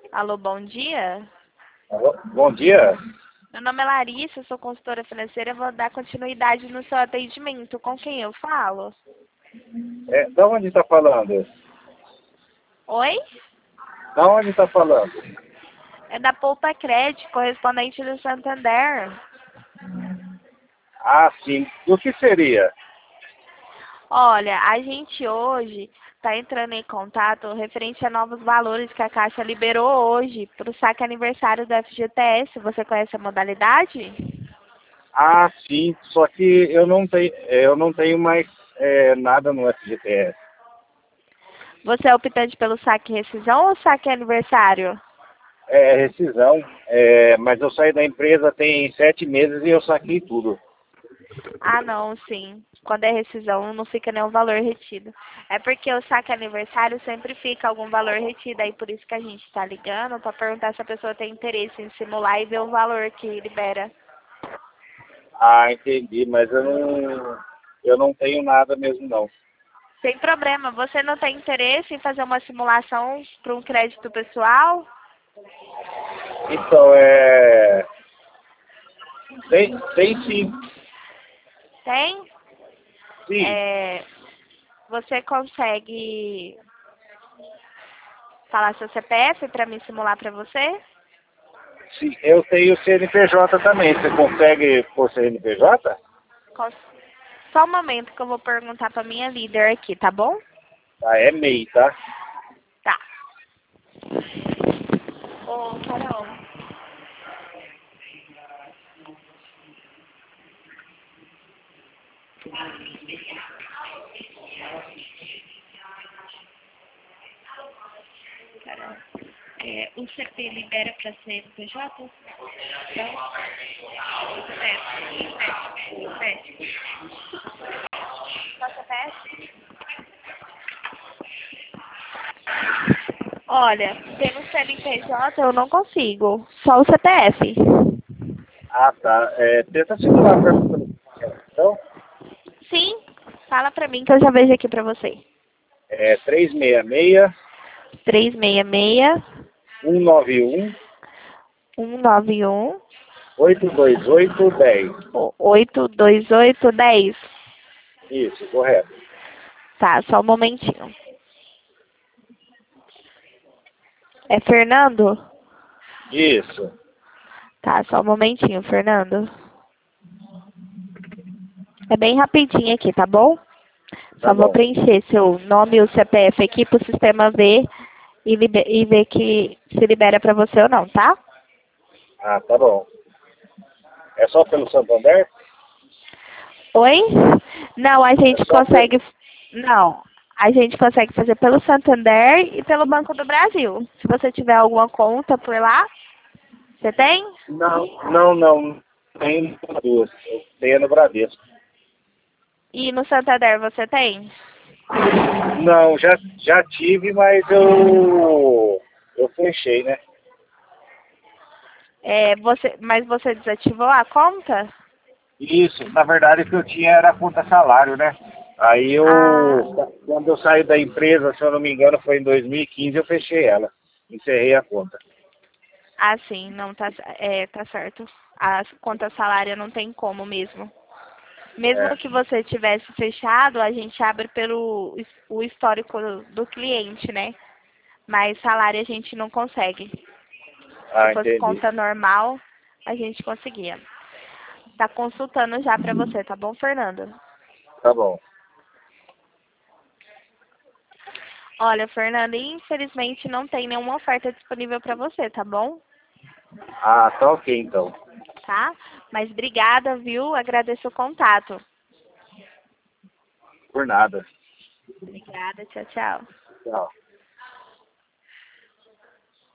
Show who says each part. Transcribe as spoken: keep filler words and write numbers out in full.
Speaker 1: Alô, bom dia.
Speaker 2: Alô, bom dia.
Speaker 1: Meu nome é Larissa, sou consultora financeira. Eu vou dar continuidade no seu atendimento. Com quem eu falo?
Speaker 2: É, da onde está falando?
Speaker 1: Oi?
Speaker 2: Da onde está falando?
Speaker 1: É da Poupa Crédito, correspondente do Santander.
Speaker 2: Ah, sim. O que seria?
Speaker 1: Olha, a gente hoje está entrando em contato referente a novos valores que a Caixa liberou hoje para o saque aniversário do F G T S. Você conhece a modalidade?
Speaker 2: Ah, sim. Só que eu não tenho, eu não tenho mais é, nada no F G T S.
Speaker 1: Você é optante pelo saque rescisão ou saque aniversário?
Speaker 2: É rescisão. É, mas eu saí da empresa tem sete meses e eu saquei tudo.
Speaker 1: Ah, não, sim. Quando é rescisão, não fica nenhum valor retido. É porque o saque aniversário sempre fica algum valor retido, aí por isso que a gente está ligando para perguntar se a pessoa tem interesse em simular e ver o valor que libera.
Speaker 2: Ah, entendi. Mas eu não, eu não tenho nada mesmo não.
Speaker 1: Sem problema. Você não tem interesse em fazer uma simulação para um crédito pessoal?
Speaker 2: Então, é... Tem, tem sim.
Speaker 1: Tem?
Speaker 2: Sim.
Speaker 1: É, você consegue falar seu C P F para me simular para você?
Speaker 2: Sim. Eu tenho C N P J também. Você consegue por C N P J?
Speaker 1: Cons- Só um momento que eu vou perguntar para minha líder aqui, tá bom?
Speaker 2: Ah, é M E I, tá?
Speaker 1: Tá. Ô, Carol. Carol. É, o C P libera para C N P J? Não? O C P F. O C P F. Só C P F? Olha, pelo C N P J eu não consigo. Só o C P F.
Speaker 2: Ah, tá. É, tenta simular para mim. Então,
Speaker 1: Sim. Fala pra mim que eu já vejo aqui pra você.
Speaker 2: é três seis seis,
Speaker 1: três seis seis,
Speaker 2: um nove um,
Speaker 1: um nove um,
Speaker 2: oito dois oito, um zero.
Speaker 1: oito dois oito, um zero.
Speaker 2: Isso, correto.
Speaker 1: Tá, só um momentinho. É Fernando?
Speaker 2: Isso.
Speaker 1: Tá, só um momentinho, Fernando. É bem rapidinho aqui, tá bom?
Speaker 2: Tá
Speaker 1: Só vou
Speaker 2: bom.
Speaker 1: preencher seu nome e o C P F aqui pro sistema ver e, libe- e ver que se libera pra você ou não, tá?
Speaker 2: Ah, tá bom. É só pelo Santander?
Speaker 1: Oi? Não, a
Speaker 2: É
Speaker 1: gente
Speaker 2: só pelo...
Speaker 1: consegue. Não. A gente consegue fazer pelo Santander e pelo Banco do Brasil. Se você tiver alguma conta por lá, você tem?
Speaker 2: Não, não, não. Tem duas. Eu tenho no Bradesco.
Speaker 1: E no Santander você tem?
Speaker 2: Não, já, já tive, mas eu... Eu fechei, né?
Speaker 1: É, você, mas você desativou a conta?
Speaker 2: Isso, na verdade o que eu tinha era a conta salário, né? Aí
Speaker 1: Ah,
Speaker 2: eu, quando eu saí da empresa, se eu não me engano, foi em dois mil e quinze, eu fechei ela. Encerrei a conta.
Speaker 1: ah, sim, não tá, é, tá certo. A conta salária não tem como mesmo. Mesmo
Speaker 2: É.
Speaker 1: que você tivesse fechado, a gente abre pelo his- o histórico do cliente, né? Mas salário a gente não consegue. Se
Speaker 2: Ah,
Speaker 1: fosse
Speaker 2: entendi.
Speaker 1: conta normal, a gente conseguia. Tá consultando já pra você, tá bom, Fernando?
Speaker 2: Tá bom.
Speaker 1: Olha, Fernando, infelizmente não tem nenhuma oferta disponível pra você, tá bom?
Speaker 2: Ah, tá ok então.
Speaker 1: Tá? Mas obrigada, viu? Agradeço o contato.
Speaker 2: Por nada.
Speaker 1: Obrigada, tchau, tchau.
Speaker 2: Tchau.